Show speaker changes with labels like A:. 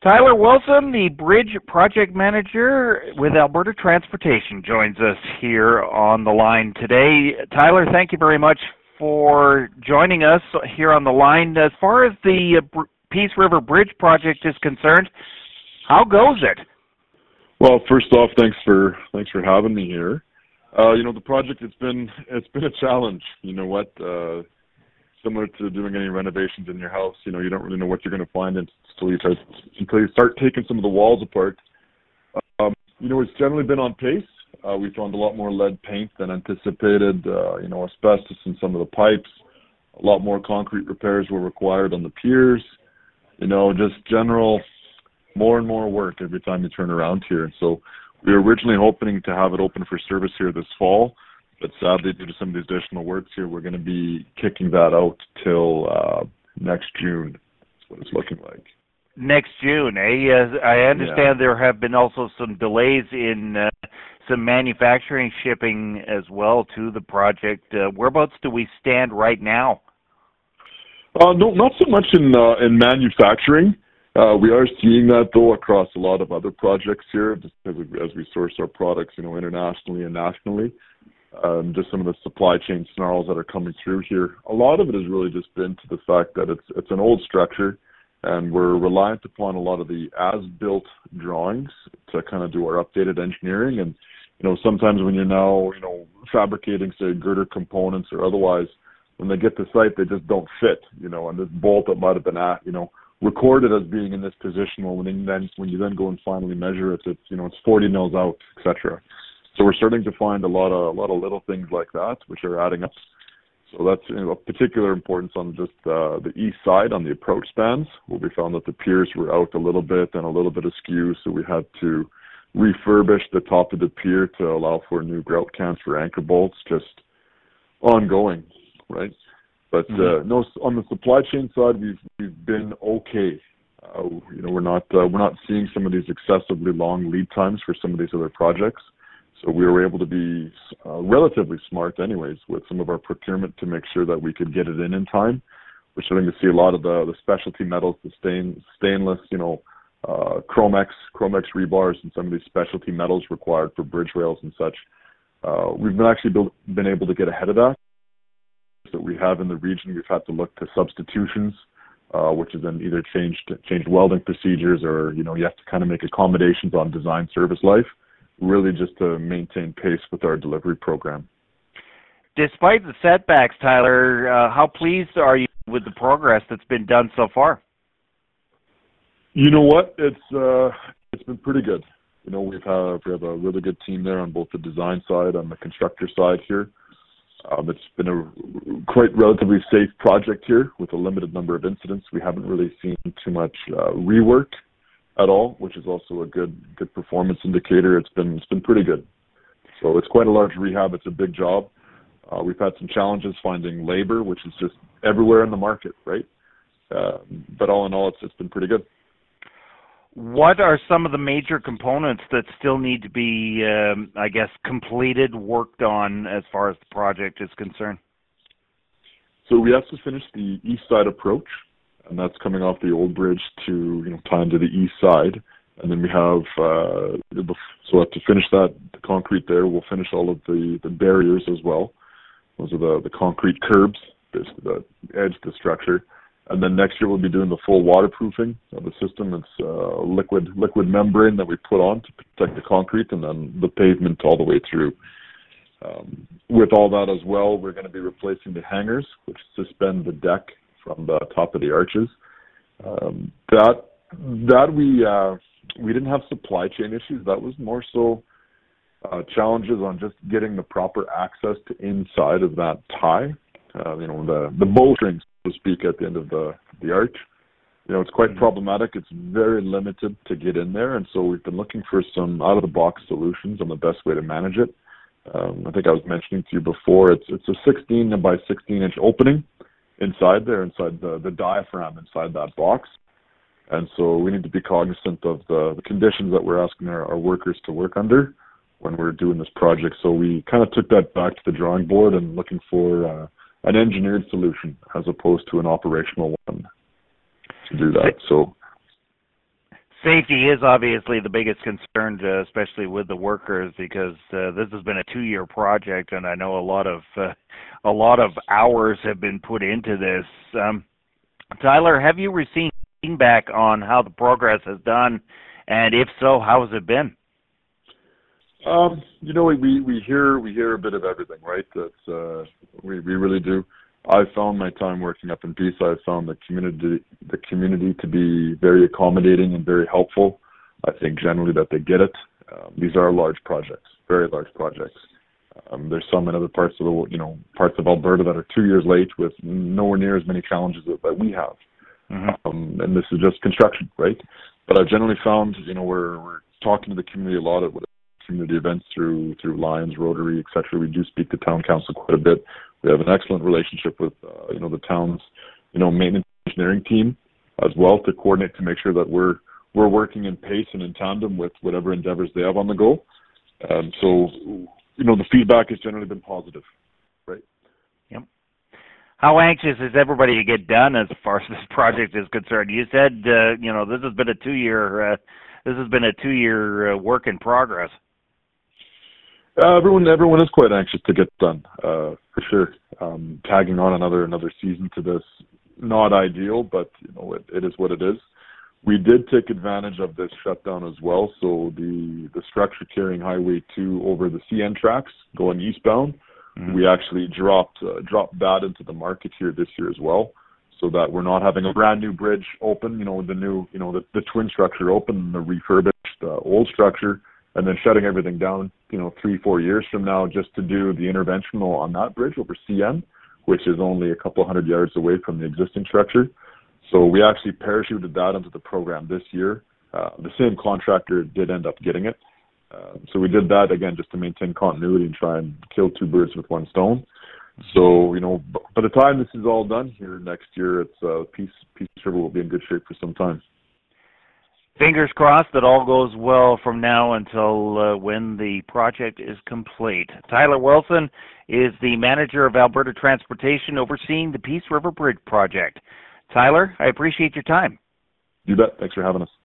A: Tyler Wilson, the Bridge Project Manager with Alberta Transportation, joins us here on the line today. Tyler, thank you very much for joining us here on the line. As far as the Peace River Bridge project is concerned, how goes it?
B: Well, first off, thanks for having me here. The project it's been a challenge. You know what? Similar to doing any renovations in your house, you don't really know what you're going to find until you start taking some of the walls apart. It's generally been on pace. We found a lot more lead paint than anticipated. Asbestos in some of the pipes. A lot more concrete repairs were required on the piers. Just general more and more work every time you turn around here. And so we were originally hoping to have it open for service here this fall. But sadly, due to some of the additional works here, we're going to be kicking that out till next June. That's what it's looking like.
A: Next June, eh? I understand there have been also some delays in some manufacturing shipping as well to the project. Whereabouts do we stand right now?
B: No, not so much in manufacturing. We are seeing that, though, across a lot of other projects here, just as we source our products, internationally and nationally. Just some of the supply chain snarls that are coming through here. A lot of it has really just been to the fact that it's an old structure, and we're reliant upon a lot of the as-built drawings to kind of do our updated engineering. And sometimes when you're now fabricating, say, girder components or otherwise, when they get to site, they just don't fit. And this bolt that might have been recorded as being in this position, when you then go and finally measure it, it's 40 mils out, etc. So we're starting to find a lot of little things like that, which are adding up. So that's of particular importance on just the east side on the approach spans, where we found that the piers were out a little bit and a little bit askew. So we had to refurbish the top of the pier to allow for new grout cans for anchor bolts, just ongoing, right? But no, on the supply chain side, we've been okay. We're not seeing some of these excessively long lead times for some of these other projects. So we were able to be relatively smart anyways with some of our procurement to make sure that we could get it in time. We're starting to see a lot of the specialty metals, the stainless, Chromex rebars and some of these specialty metals required for bridge rails and such. We've been able to get ahead of that. That we have in the region, we've had to look to substitutions, which is then either changed welding procedures or, you have to kind of make accommodations on design service life, really just to maintain pace with our delivery program.
A: Despite the setbacks, Tyler, how pleased are you with the progress that's been done so far?
B: You know what? It's been pretty good. We have a really good team there on both the design side and the constructor side here. It's been a quite relatively safe project here with a limited number of incidents. We haven't really seen too much rework at all, which is also a good performance indicator. It's been pretty good. So it's quite a large rehab. It's a big job. We've had some challenges finding labor, which is just everywhere in the market, right? But all in all, it's been pretty good.
A: What are some of the major components that still need to be, completed, worked on as far as the project is concerned?
B: So we have to finish the east side approach, and that's coming off the old bridge to tie into the east side. And then we have, so we have to finish that, the concrete there. We'll finish all of the barriers as well. Those are the concrete curbs, basically the edge of the structure. And then next year we'll be doing the full waterproofing of the system. It's liquid membrane that we put on to protect the concrete, and then the pavement all the way through. With all that as well, we're going to be replacing the hangers, which suspend the deck from the top of the arches. We didn't have supply chain issues. That was more so challenges on just getting the proper access to inside of that tie. The bowstring, so to speak, at the end of the arch. It's quite problematic. It's very limited to get in there, and so we've been looking for some out-of-the-box solutions on the best way to manage it. I think I was mentioning to you before, it's a 16 by 16 inch opening inside the diaphragm inside that box. And so we need to be cognizant of the conditions that we're asking our workers to work under when we're doing this project. So we kind of took that back to the drawing board and looking for an engineered solution as opposed to an operational one to do that.
A: Safety is obviously the biggest concern, especially with the workers, because this has been a 2-year project, and I know a lot of hours have been put into this. Tyler, have you received feedback on how the progress has done, and if so, how has it been?
B: We hear a bit of everything, right? That's we really do. I found my time working up in Peace. I found the community to be very accommodating and very helpful. I think generally that they get it. These are large projects, very large projects. There's some in other parts of parts of Alberta that are 2 years late with nowhere near as many challenges that we have. Mm-hmm. And this is just construction, right? But I've generally found, we're talking to the community a lot at community events through Lions, Rotary, etc. We do speak to town council quite a bit. We have an excellent relationship with the town's maintenance engineering team as well, to coordinate to make sure that we're working in pace and in tandem with whatever endeavors they have on the go. So the feedback has generally been positive, right?
A: Yep. How anxious is everybody to get done as far as this project is concerned? You said this has been a 2-year work in progress.
B: Everyone is quite anxious to get done, for sure. Tagging on another season to this, not ideal, but it is what it is. We did take advantage of this shutdown as well. So the structure carrying Highway 2 over the CN tracks going eastbound, mm-hmm. We actually dropped that into the market here this year as well, so that we're not having a brand new bridge open, the new, the twin structure open, the refurbished old structure, and then shutting everything down, 3-4 years from now, just to do the interventional on that bridge over CN, which is only a couple hundred yards away from the existing structure. So we actually parachuted that into the program this year. The same contractor did end up getting it. So we did that, again, just to maintain continuity and try and kill 2 birds with 1 stone. So, by the time this is all done here next year, it's Peace River will be in good shape for some time.
A: Fingers crossed that all goes well from now until when the project is complete. Tyler Wilson is the manager of Alberta Transportation, overseeing the Peace River Bridge project. Tyler, I appreciate your time.
B: You bet. Thanks for having us.